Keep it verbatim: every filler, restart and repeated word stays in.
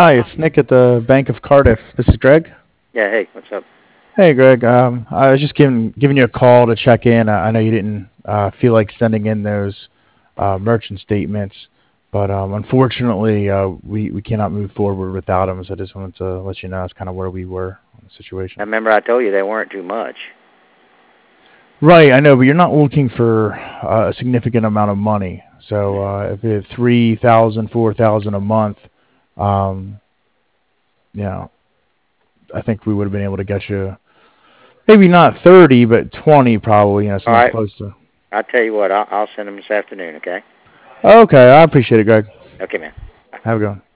Hi, it's Nick at the Bank of Cardiff. This is Greg. Yeah, hey, what's up? Hey, Greg. Um, I was just giving giving you a call to check in. I, I know you didn't uh, feel like sending in those uh, merchant statements, but um, unfortunately, uh, we we cannot move forward without them. So I just wanted to let you know that's kind of where we were on the I situation. remember I told you they weren't too much. Right, I know, but you're not looking for uh, a significant amount of money. So uh, if it's three thousand, four thousand a month, um, you know, I think we would have been able to get you. Maybe not thirty, but twenty probably, you know, All something right, close to. I'll tell you what, I'll, I'll send them this afternoon, okay? Okay, I appreciate it, Greg. Okay, man. Have a good one.